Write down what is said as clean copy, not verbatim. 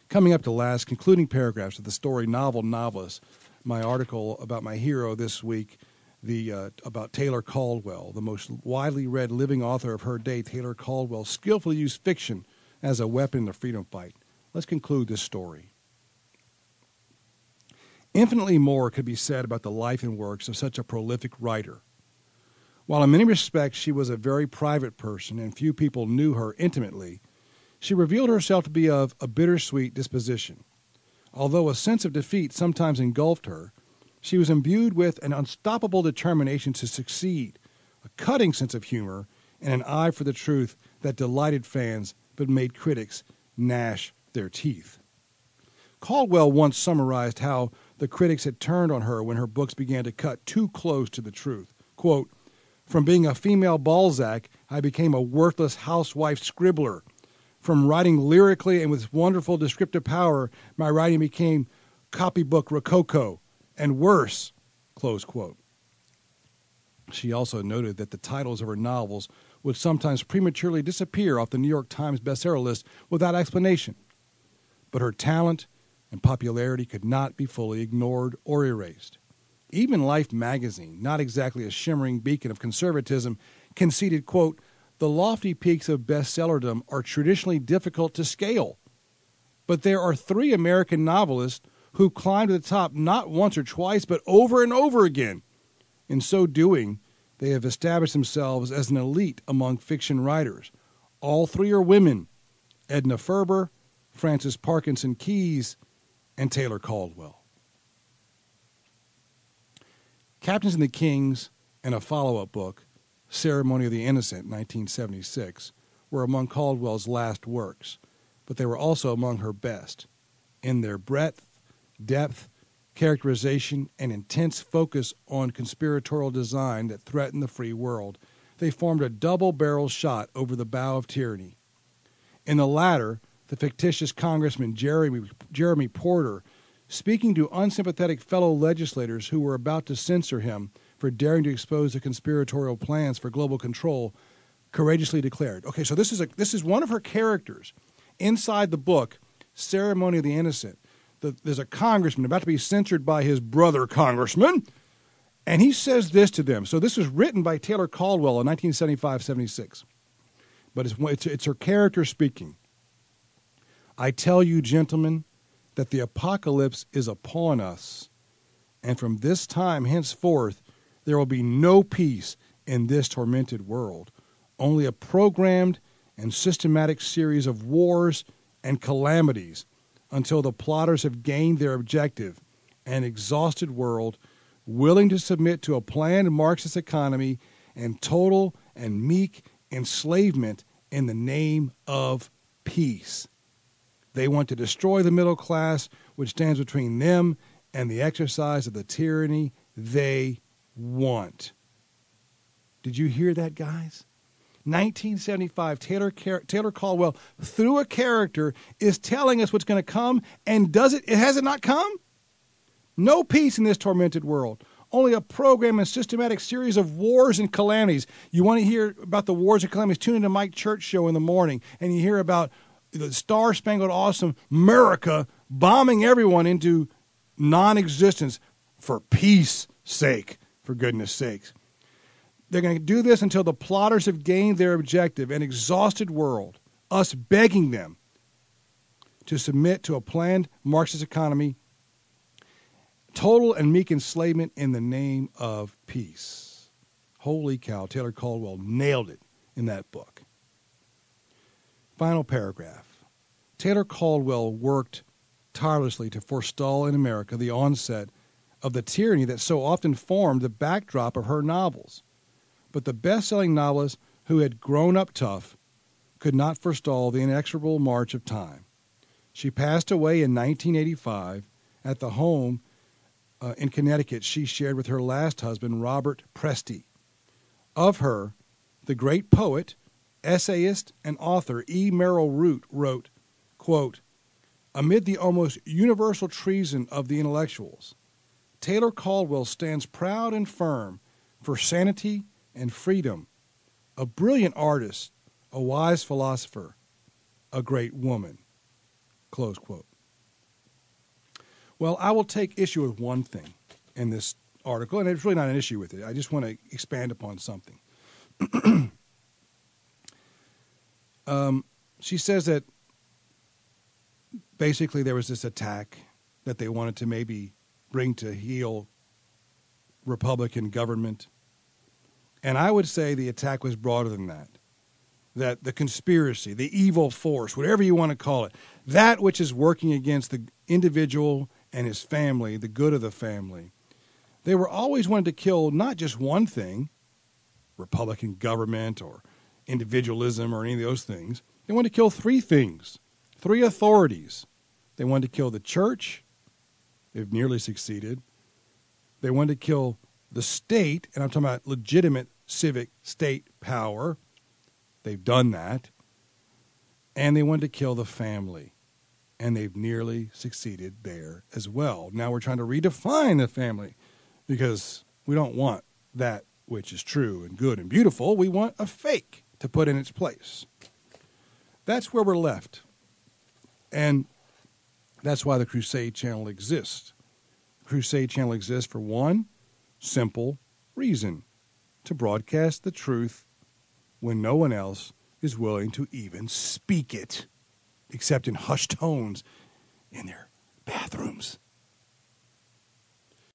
Coming up to last, concluding paragraphs of the story Novel Novelist, my article about my hero this week, about Taylor Caldwell, the most widely read living author of her day. Taylor Caldwell skillfully used fiction as a weapon in the freedom fight. Let's conclude this story. Infinitely more could be said about the life and works of such a prolific writer. While in many respects she was a very private person and few people knew her intimately, she revealed herself to be of a bittersweet disposition. Although a sense of defeat sometimes engulfed her, she was imbued with an unstoppable determination to succeed, a cutting sense of humor, and an eye for the truth that delighted fans but made critics gnash their teeth. Caldwell once summarized how the critics had turned on her when her books began to cut too close to the truth. Quote, "From being a female Balzac, I became a worthless housewife scribbler. From writing lyrically and with wonderful descriptive power, my writing became copybook rococo, and worse." Close quote. She also noted that the titles of her novels would sometimes prematurely disappear off the New York Times bestseller list without explanation. But her talent and popularity could not be fully ignored or erased. Even Life magazine, not exactly a shimmering beacon of conservatism, conceded, quote, "The lofty peaks of bestsellerdom are traditionally difficult to scale. But there are 3 American novelists who climbed to the top not once or twice, but over and over again. In so doing, they have established themselves as an elite among fiction writers. All 3 are women: Edna Ferber, Frances Parkinson Keyes, and Taylor Caldwell." Captains and the Kings and a follow-up book, Ceremony of the Innocent, 1976, were among Caldwell's last works, but they were also among her best. In their breadth, depth, characterization, and intense focus on conspiratorial design that threatened the free world, they formed a double-barrel shot over the bow of tyranny. In the latter, the fictitious Congressman Jeremy Porter, speaking to unsympathetic fellow legislators who were about to censor him for daring to expose the conspiratorial plans for global control, courageously declared, okay, so this is one of her characters. Inside the book, Ceremony of the Innocent, there's a congressman about to be censored by his brother congressman, and he says this to them. So this was written by Taylor Caldwell in 1975-76. But it's her character speaking. "I tell you, gentlemen, that the apocalypse is upon us, and from this time henceforth there will be no peace in this tormented world, only a programmed and systematic series of wars and calamities until the plotters have gained their objective, an exhausted world willing to submit to a planned Marxist economy and total and meek enslavement in the name of peace. They want to destroy the middle class, which stands between them and the exercise of the tyranny they want." Did you hear that, guys? 1975, Taylor Caldwell, through a character, is telling us what's going to come, and has it not come? No peace in this tormented world. Only a program and systematic series of wars and calamities. You want to hear about the wars and calamities? Tune into Mike Church show in the morning, and you hear about the Star-Spangled Awesome America bombing everyone into non-existence for peace sake, for goodness sakes. They're going to do this until the plotters have gained their objective, an exhausted world, us begging them to submit to a planned Marxist economy, total and meek enslavement in the name of peace. Holy cow, Taylor Caldwell nailed it in that book. Final paragraph. Taylor Caldwell worked tirelessly to forestall in America the onset of the tyranny that so often formed the backdrop of her novels. But the best-selling novelist who had grown up tough could not forestall the inexorable march of time. She passed away in 1985 at the home in Connecticut she shared with her last husband, Robert Presty. Of her, the great poet, essayist, and author E. Merrill Root wrote, quote, "Amid the almost universal treason of the intellectuals, Taylor Caldwell stands proud and firm for sanity and freedom, a brilliant artist, a wise philosopher, a great woman." Close quote. Well, I will take issue with one thing in this article, and it's really not an issue with it. I just want to expand upon something. She says that basically there was this attack that they wanted to maybe bring to heel Republican government. And I would say the attack was broader than that. That the conspiracy, the evil force, whatever you want to call it, that which is working against the individual and his family, the good of the family, they were always wanting to kill not just one thing, Republican government or individualism or any of those things. They wanted to kill three things, three authorities. They wanted to kill the church. They've nearly succeeded. They wanted to kill the state, and I'm talking about legitimate civic state power. They've done that. And they wanted to kill the family. And they've nearly succeeded there as well. Now we're trying to redefine the family because we don't want that which is true and good and beautiful. We want a fake to put in its place. That's where we're left. And that's why the Crusade Channel exists. The Crusade Channel exists for one simple reason: to broadcast the truth when no one else is willing to even speak it, except in hushed tones in their bathrooms.